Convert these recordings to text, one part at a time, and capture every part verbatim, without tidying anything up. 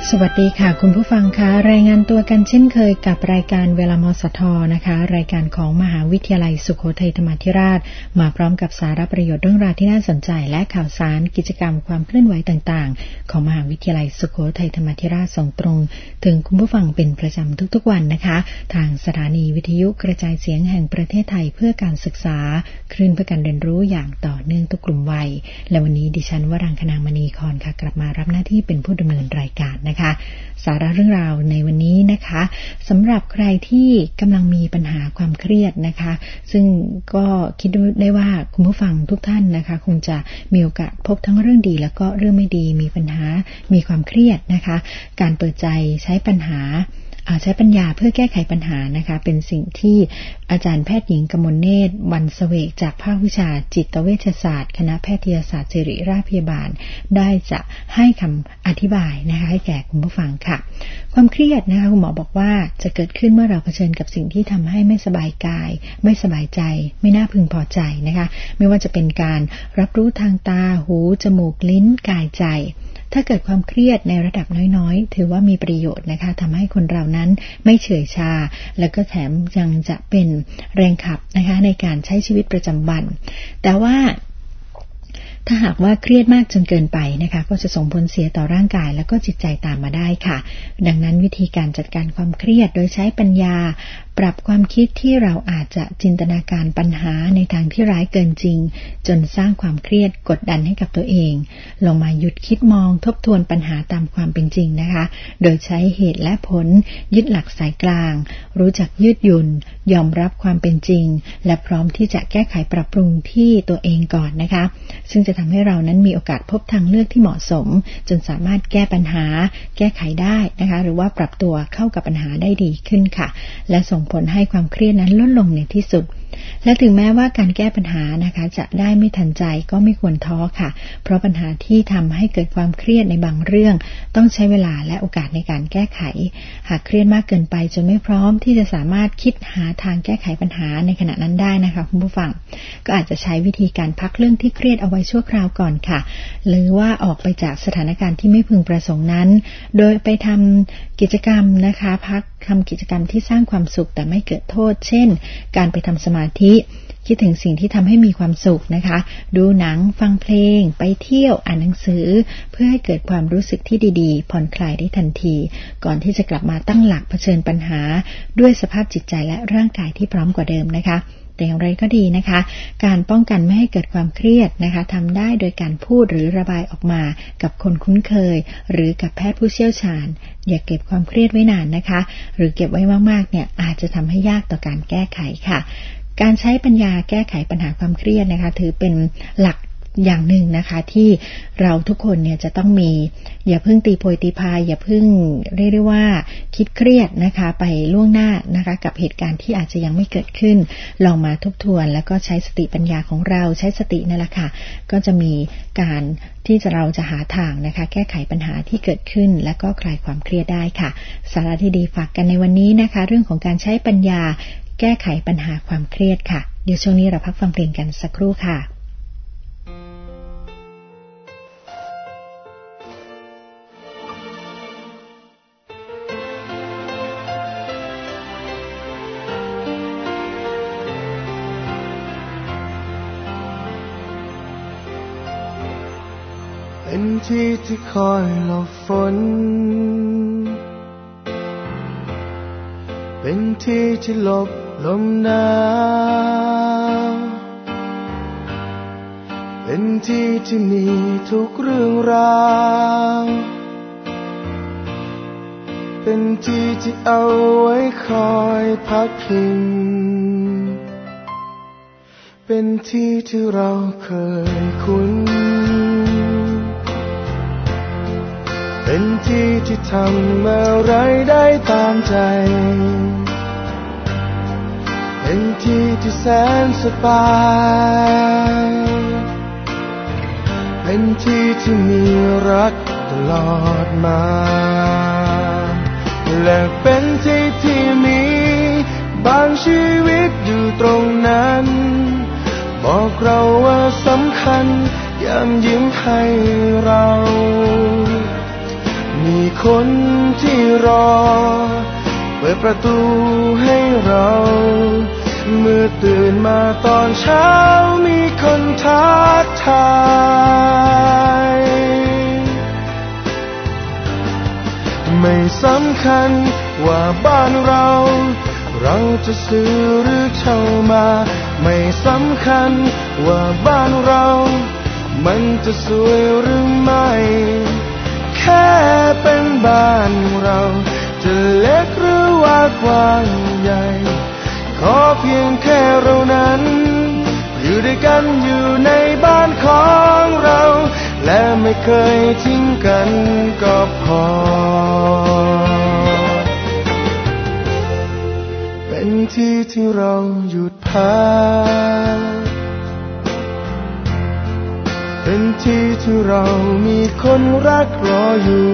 สวัสดีค่ะคุณผู้ฟังคะรายงานตัวกันเช่นเคยกับรายการเวลามสทนะคะรายการของมหาวิทยาลัยสุโขทัยธรรมาธิราชมาพร้อมกับสาระประโยชน์เรื่องราวที่น่าสนใจและข่าวสารกิจกรรมความเคลื่อนไหวต่างๆของมหาวิทยาลัยสุโขทัยธรรมาธิราชส่งตรงถึงคุณผู้ฟังเป็นประจำทุกๆวันนะคะทางสถานีวิทยุกระจายเสียงแห่งประเทศไทยเพื่อการศึกษาคลื่นเพื่อการเรียนรู้อย่างต่อเนื่องทุกกลุ่มวัยและวันนี้ดิฉันวรังคนางมณีครค่ะกลับมารับหน้าที่เป็นผู้ดำเนินรายการนะคะสาระเรื่องราวในวันนี้นะคะสำหรับใครที่กำลังมีปัญหาความเครียดนะคะซึ่งก็คิดได้ว่าคุณผู้ฟังทุกท่านนะคะคงจะมีโอกาสพบทั้งเรื่องดีแล้วก็เรื่องไม่ดีมีปัญหามีความเครียดนะคะการเปิดใจใช้ปัญหาใช้ปัญญาเพื่อแก้ไขปัญหานะคะเป็นสิ่งที่อาจารย์แพทย์หญิงกมลเนตรวรรณเสวกจากภาควิชาจิตเวชศาสตร์คณะแพทยศาสตร์ศิริราชพยาบาลได้จะให้คำอธิบายนะคะให้แก่คุณผู้ฟังค่ะความเครียดนะคะคุณหมอบอกว่าจะเกิดขึ้นเมื่อเราเผชิญกับสิ่งที่ทำให้ไม่สบายกายไม่สบายใจไม่น่าพึงพอใจนะคะไม่ว่าจะเป็นการรับรู้ทางตาหูจมูกลิ้นกายใจถ้าเกิดความเครียดในระดับน้อยๆถือว่ามีประโยชน์นะคะทำให้คนเรานั้นไม่เฉื่อยชาแล้วก็แถมยังจะเป็นแรงขับนะคะในการใช้ชีวิตประจำวันแต่ว่าถ้าหากว่าเครียดมากจนเกินไปนะคะก็จะส่งผลเสียต่อร่างกายแล้วก็จิตใจตามมาได้ค่ะดังนั้นวิธีการจัดการความเครียดโดยใช้ปัญญาปรับความคิดที่เราอาจจะจินตนาการปัญหาในทางที่ร้ายเกินจริงจนสร้างความเครียดกดดันให้กับตัวเองลองมาหยุดคิดมองทบทวนปัญหาตามความเป็นจริงนะคะโดยใช้เหตุและผลยึดหลักสายกลางรู้จักยืดหยุ่นยอมรับความเป็นจริงและพร้อมที่จะแก้ไขปรับปรุงที่ตัวเองก่อนนะคะซึ่งจะทำให้เรานั้นมีโอกาสพบทางเลือกที่เหมาะสมจนสามารถแก้ปัญหาแก้ไขได้นะคะหรือว่าปรับตัวเข้ากับปัญหาได้ดีขึ้นค่ะและส่งผลให้ความเครียดนั้นลดลงในที่สุดและถึงแม้ว่าการแก้ปัญหานะคะจะได้ไม่ทันใจก็ไม่ควรท้อค่ะเพราะปัญหาที่ทำให้เกิดความเครียดในบางเรื่องต้องใช้เวลาและโอกาสในการแก้ไขหากเครียดมากเกินไปจนไม่พร้อมที่จะสามารถคิดหาทางแก้ไขปัญหาในขณะนั้นได้นะคะคุณผู้ฟังก็อาจจะใช้วิธีการพักเรื่องที่เครียดเอาไว้ชั่วคราวก่อนค่ะหรือว่าออกไปจากสถานการณ์ที่ไม่พึงประสงค์นั้นโดยไปทำกิจกรรมนะคะพักทำกิจกรรมที่สร้างความสุขแต่ไม่เกิดโทษเช่นการไปทำสมาธิคิดถึงสิ่งที่ทำให้มีความสุขนะคะดูหนังฟังเพลงไปเที่ยวอ่านหนังสือเพื่อให้เกิดความรู้สึกที่ดีๆผ่อนคลายได้ทันทีก่อนที่จะกลับมาตั้งหลักเผชิญปัญหาด้วยสภาพจิตใจและร่างกายที่พร้อมกว่าเดิมนะคะแต่อย่างไรก็ดีนะคะการป้องกันไม่ให้เกิดความเครียดนะคะทำได้โดยการพูดหรือระบายออกมากับคนคุ้นเคยหรือกับแพทย์ผู้เชี่ยวชาญอย่าเก็บความเครียดไว้นานนะคะหรือเก็บไว้มากๆเนี่ยอาจจะทำให้ยากต่อการแก้ไขค่ะการใช้ปัญญาแก้ไขปัญหาความเครียดนะคะถือเป็นหลักอย่างหนึ่งนะคะที่เราทุกคนเนี่ยจะต้องมีอย่าเพิ่งตีโพยตีพายอย่าเพิ่งเรียกได้ว่าคิดเครียดนะคะไปล่วงหน้านะคะกับเหตุการณ์ที่อาจจะยังไม่เกิดขึ้นลองมาทบทวนแล้วก็ใช้สติปัญญาของเราใช้สตินั่นแหละค่ะก็จะมีการที่จะเราจะหาทางนะคะแก้ไขปัญหาที่เกิดขึ้นและก็คลายความเครียดได้ค่ะสาระที่ดีฝากกันในวันนี้นะคะเรื่องของการใช้ปัญญาแก้ไขปัญหาความเครียดค่ะเดี๋ยวช่วงนี้เราพักฟังเพลงกันสักครู่ค่ะเป็นที่ที่คอยหลบฝนเป็นที่ที่หลบลมหนาวเป็นที่ที่มีทุกเรื่องราวเป็นที่ที่เอาไว้คอยพักพิงเป็นที่ที่เราเคยคุ้นเป็นที่ที่ทำอะไรได้ตามใจเป็นที่ที่แสนสบายเป็นที่ที่มีรักตลอดมาและเป็นที่ที่มีบางชีวิตอยู่ตรงนั้นบอกเราว่าสำคัญย้ำยิ้มให้เรามีคนที่รอเปิดประตูให้เราเมื่อตื่นมาตอนเช้ามีคนทักทายไม่สำคัญว่าบ้านเราเราจะซื้อหรือเช่ามาไม่สำคัญว่าบ้านเรามันจะสวยหรือไม่แค่เป็นบ้านเราจะเล็กหรือว่ากว้างใหญ่ขอเพียงแค่เรานั้นอยู่ด้วยกันอยู่ในบ้านของเราและไม่เคยทิ้งกันก็พอเป็นที่ที่เราหยุดพักเป็นที่ที่เรามีคนรักรออยู่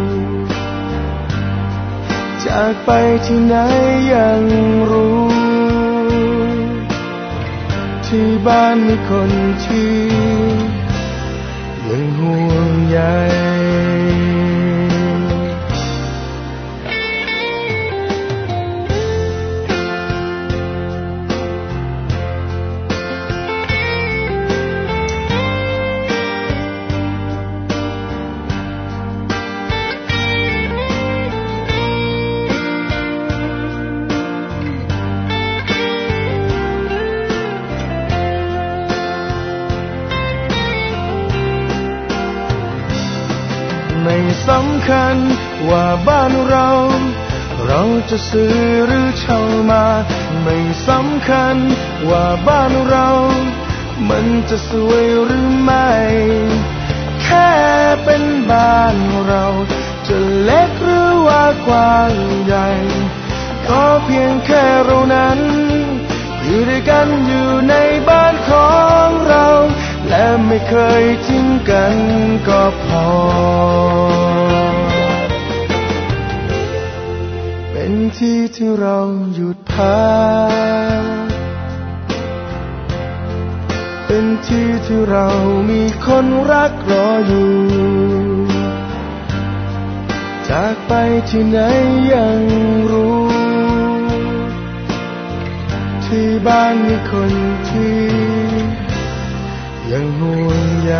จากไปที่ไหนยังรู้ที่บ้านมีคนที่ยังห่วงใยไม่สำคัญว่าบ้านเราเราจะซื้อหรือเช่ามาไม่สำคัญว่าบ้านเรามันจะสวยหรือไม่แค่เป็นบ้านเราจะเล็กหรือว่ากว้างใหญ่ขอเพียงแค่เรานั้นอยู่ด้วยกันอยู่ในบ้านของเราและไม่เคยทิ้งกันก็พอเป็นที่ที่เราหยุดพักเป็นที่ที่เรามีคนรักรออยู่จากไปที่ไหนยังรู้ที่บ้านมีคนที่ยังห่วงใย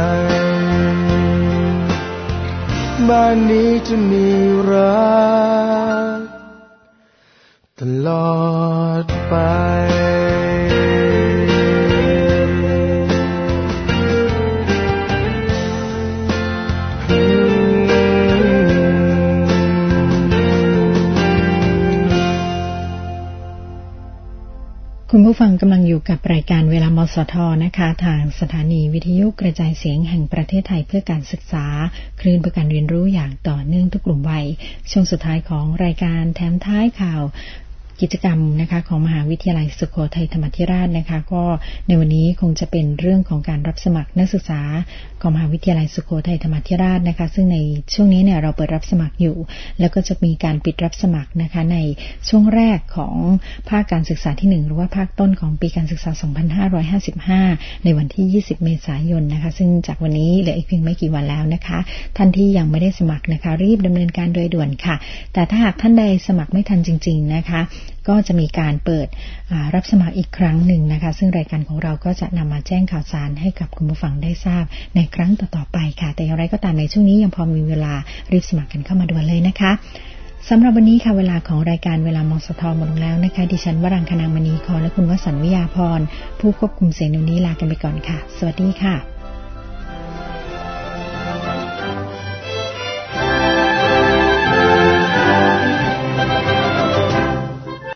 บ้านนี้จะมีรักตลอดไปคุณผู้ฟังกำลังอยู่กับรายการเวลามสทนะคะทางสถานีวิทยุกระจายเสียงแห่งประเทศไทยเพื่อการศึกษาคลื่นเพื่อการเรียนรู้อย่างต่อเนื่องทุกกลุ่มวัยช่วงสุดท้ายของรายการแถมท้ายข่าวกิจกรรมนะคะของมหาวิทยาลัยสุโขทัยธรรมาธิราชนะคะก็ในวันนี้คงจะเป็นเรื่องของการรับสมัครนักศึกษาของมหาวิทยาลัยสุโขทัยธรรมาธิราชนะคะซึ่งในช่วงนี้เนี่ยเราเปิดรับสมัครอยู่แล้วก็จะมีการปิดรับสมัครนะคะในช่วงแรกของภาคการศึกษาที่หนึ่งหรือว่าภาคต้นของปีการศึกษาสองพันห้าร้อยห้าสิบห้าในวันที่ยี่สิบเมษายนนะคะซึ่งจากวันนี้เหลืออีกเพียงไม่กี่วันแล้วนะคะท่านที่ยังไม่ได้สมัครนะคะรีบดำเนินการโดยด่วนค่ะแต่ถ้าหากท่านใดสมัครไม่ทันจริงๆนะคะก็จะมีการเปิดรับสมัครอีกครั้งหนึ่งนะคะซึ่งรายการของเราก็จะนำมาแจ้งข่าวสารให้กับคุณผู้ฟังได้ทราบในครั้งต่อๆไปค่ะแต่อย่างไรก็ตามในช่วงนี้ยังพอมีเวลารีบสมัครกันเข้ามาด่วนเลยนะคะสำหรับวันนี้ค่ะเวลาของรายการเวลามสทหมดลงแล้วนะคะดิฉันวรังคณางมณีครและคุณวสันต์วิยาพรผู้ควบคุมเสียงในนี้ลากันไปก่อนค่ะสวัสดีค่ะ